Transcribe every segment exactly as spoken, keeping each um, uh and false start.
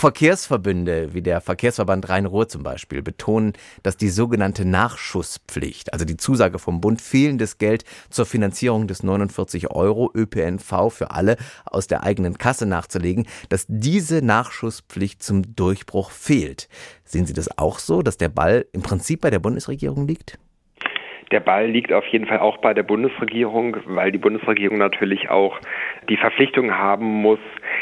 Verkehrsverbünde wie der Verkehrsverband Rhein-Ruhr zum Beispiel betonen, dass die sogenannte Nachschusspflicht, also die Zusage vom Bund, fehlendes Geld zur Finanzierung des neunundvierzig Euro Ö P N V für alle aus der eigenen Kasse nachzulegen, dass diese Nachschusspflicht zum Durchbruch fehlt. Sehen Sie das auch so, dass der Ball im Prinzip bei der Bundesregierung liegt? Der Ball liegt auf jeden Fall auch bei der Bundesregierung, weil die Bundesregierung natürlich auch die Verpflichtung haben muss,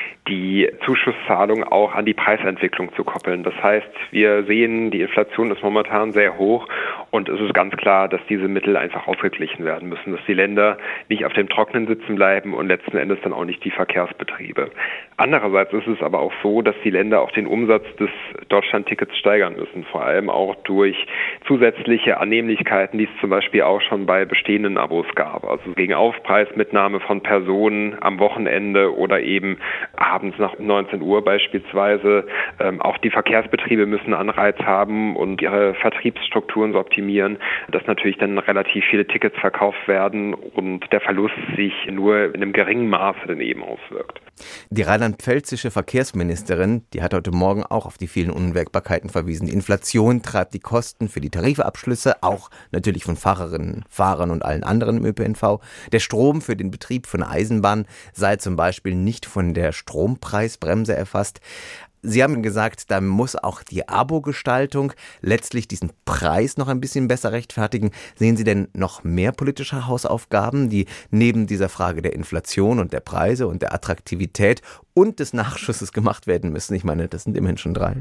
die Zuschusszahlung auch an die Preisentwicklung zu koppeln. Das heißt, wir sehen, die Inflation ist momentan sehr hoch und es ist ganz klar, dass diese Mittel einfach ausgeglichen werden müssen, dass die Länder nicht auf dem Trockenen sitzen bleiben und letzten Endes dann auch nicht die Verkehrsbetriebe. Andererseits ist es aber auch so, dass die Länder auch den Umsatz des Deutschlandtickets steigern müssen, vor allem auch durch zusätzliche Annehmlichkeiten, die es zum Beispiel auch schon bei bestehenden Abos gab, also gegen Aufpreismitnahme von Personen am Wochenende oder eben abends nach neunzehn Uhr beispielsweise. Ähm, auch die Verkehrsbetriebe müssen Anreiz haben und ihre Vertriebsstrukturen so optimieren, dass natürlich dann relativ viele Tickets verkauft werden und der Verlust sich nur in einem geringen Maße dann eben auswirkt. Die rheinland-pfälzische Verkehrsministerin, die hat heute Morgen auch auf die vielen Unwägbarkeiten verwiesen. Die Inflation treibt die Kosten für die Tarifabschlüsse, auch natürlich von Fahrerinnen, Fahrern und allen anderen im Ö P N V. Der Strom für den Betrieb von Eisenbahnen sei zum Beispiel nicht von der Strompreisbremse erfasst. Sie haben gesagt, da muss auch die Abo-Gestaltung letztlich diesen Preis noch ein bisschen besser rechtfertigen. Sehen Sie denn noch mehr politische Hausaufgaben, die neben dieser Frage der Inflation und der Preise und der Attraktivität und des Nachschusses gemacht werden müssen? Ich meine, das sind immerhin schon drei.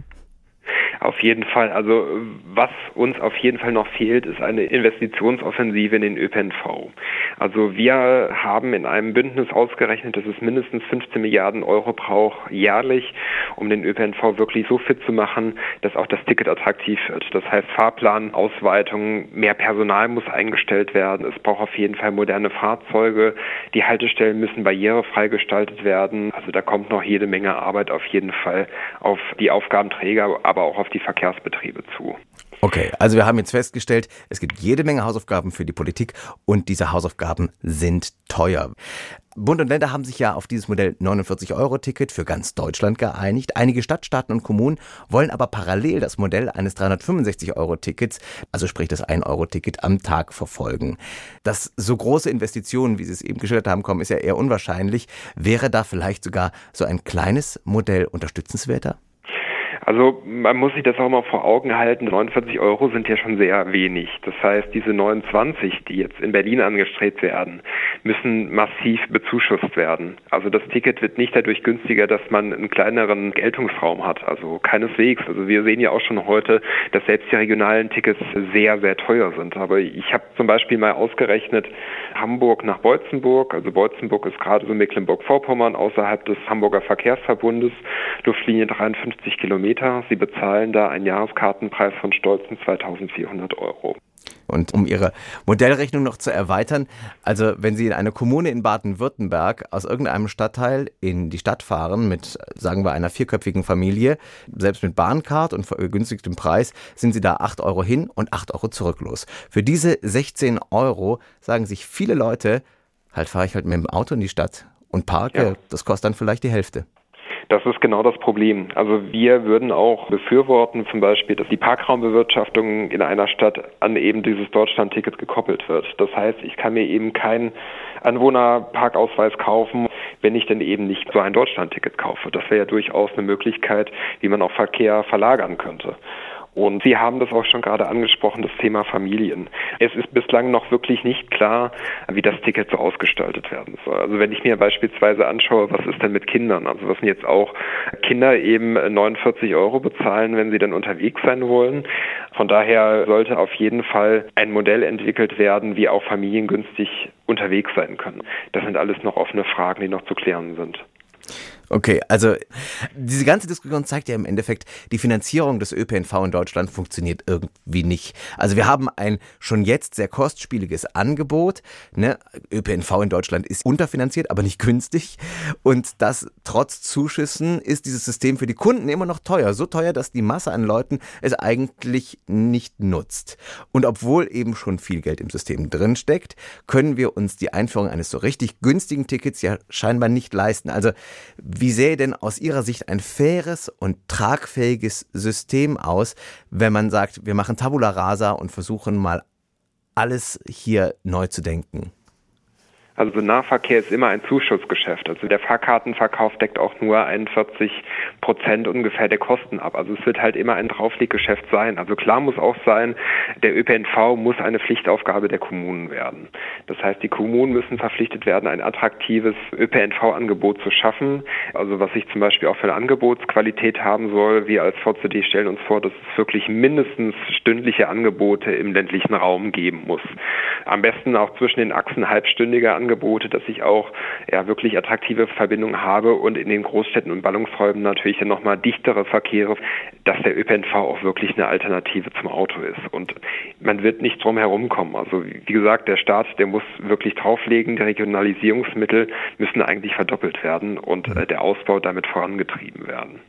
Auf jeden Fall. Also was uns auf jeden Fall noch fehlt, ist eine Investitionsoffensive in den Ö P N V. Also wir haben in einem Bündnis ausgerechnet, dass es mindestens fünfzehn Milliarden Euro braucht jährlich, um den Ö P N V wirklich so fit zu machen, dass auch das Ticket attraktiv wird. Das heißt Fahrplanausweitung, mehr Personal muss eingestellt werden. Es braucht auf jeden Fall moderne Fahrzeuge. Die Haltestellen müssen barrierefrei gestaltet werden. Also da kommt noch jede Menge Arbeit auf jeden Fall auf die Aufgabenträger, aber auch auf die Verkehrsbetriebe zu. Okay, also wir haben jetzt festgestellt, es gibt jede Menge Hausaufgaben für die Politik und diese Hausaufgaben sind teuer. Bund und Länder haben sich ja auf dieses Modell neunundvierzig Euro Ticket für ganz Deutschland geeinigt. Einige Stadtstaaten und Kommunen wollen aber parallel das Modell eines dreihundertfünfundsechzig Euro Tickets, also sprich das ein Euro Ticket am Tag verfolgen. Dass so große Investitionen, wie Sie es eben geschildert haben, kommen, ist ja eher unwahrscheinlich. Wäre da vielleicht sogar so ein kleines Modell unterstützenswerter? Also man muss sich das auch mal vor Augen halten, neunundvierzig Euro sind ja schon sehr wenig. Das heißt, diese neunundzwanzig, die jetzt in Berlin angestrebt werden, müssen massiv bezuschusst werden. Also das Ticket wird nicht dadurch günstiger, dass man einen kleineren Geltungsraum hat, also keineswegs. Also wir sehen ja auch schon heute, dass selbst die regionalen Tickets sehr, sehr teuer sind. Aber ich habe zum Beispiel mal ausgerechnet, Hamburg nach Beutzenburg, also Beutzenburg ist gerade so Mecklenburg-Vorpommern außerhalb des Hamburger Verkehrsverbundes, Luftlinie dreiundfünfzig Kilometer. Sie bezahlen da einen Jahreskartenpreis von stolzen zweitausendvierhundert Euro. Und um Ihre Modellrechnung noch zu erweitern, also wenn Sie in eine Kommune in Baden-Württemberg aus irgendeinem Stadtteil in die Stadt fahren mit, sagen wir, einer vierköpfigen Familie, selbst mit Bahncard und vergünstigtem Preis, sind Sie da acht Euro hin und acht Euro zurück los. Für diese sechzehn Euro sagen sich viele Leute, halt fahre ich halt mit dem Auto in die Stadt und parke, ja. Das kostet dann vielleicht die Hälfte. Das ist genau das Problem. Also wir würden auch befürworten, zum Beispiel, dass die Parkraumbewirtschaftung in einer Stadt an eben dieses Deutschlandticket gekoppelt wird. Das heißt, ich kann mir eben keinen Anwohnerparkausweis kaufen, wenn ich denn eben nicht so ein Deutschlandticket kaufe. Das wäre ja durchaus eine Möglichkeit, wie man auch Verkehr verlagern könnte. Und Sie haben das auch schon gerade angesprochen, das Thema Familien. Es ist bislang noch wirklich nicht klar, wie das Ticket so ausgestaltet werden soll. Also wenn ich mir beispielsweise anschaue, was ist denn mit Kindern? Also was sind jetzt auch Kinder eben neunundvierzig Euro bezahlen, wenn sie dann unterwegs sein wollen. Von daher sollte auf jeden Fall ein Modell entwickelt werden, wie auch Familien günstig unterwegs sein können. Das sind alles noch offene Fragen, die noch zu klären sind. Okay, also diese ganze Diskussion zeigt ja im Endeffekt, die Finanzierung des Ö P N V in Deutschland funktioniert irgendwie nicht. Also wir haben ein schon jetzt sehr kostspieliges Angebot. Ne? Ö P N V in Deutschland ist unterfinanziert, aber nicht günstig. Und das trotz Zuschüssen ist dieses System für die Kunden immer noch teuer. So teuer, dass die Masse an Leuten es eigentlich nicht nutzt. Und obwohl eben schon viel Geld im System drinsteckt, können wir uns die Einführung eines so richtig günstigen Tickets ja scheinbar nicht leisten. Also Wie sähe denn aus Ihrer Sicht ein faires und tragfähiges System aus, wenn man sagt, wir machen Tabula rasa und versuchen mal alles hier neu zu denken? Also Nahverkehr ist immer ein Zuschussgeschäft. Also der Fahrkartenverkauf deckt auch nur einundvierzig Prozent ungefähr der Kosten ab. Also es wird halt immer ein Draufleggeschäft sein. Also klar muss auch sein, der Ö P N V muss eine Pflichtaufgabe der Kommunen werden. Das heißt, die Kommunen müssen verpflichtet werden, ein attraktives Ö P N V-Angebot zu schaffen. Also was sich zum Beispiel auch für eine Angebotsqualität haben soll. Wir als V C D stellen uns vor, dass es wirklich mindestens stündliche Angebote im ländlichen Raum geben muss. Am besten auch zwischen den Achsen halbstündige Angebote, dass ich auch ja, wirklich attraktive Verbindungen habe und in den Großstädten und Ballungsräumen natürlich dann nochmal dichtere Verkehre, dass der Ö P N V auch wirklich eine Alternative zum Auto ist. Und man wird nicht drum herum kommen. Also wie gesagt, der Staat, der muss wirklich drauflegen, die Regionalisierungsmittel müssen eigentlich verdoppelt werden und äh, der Ausbau damit vorangetrieben werden.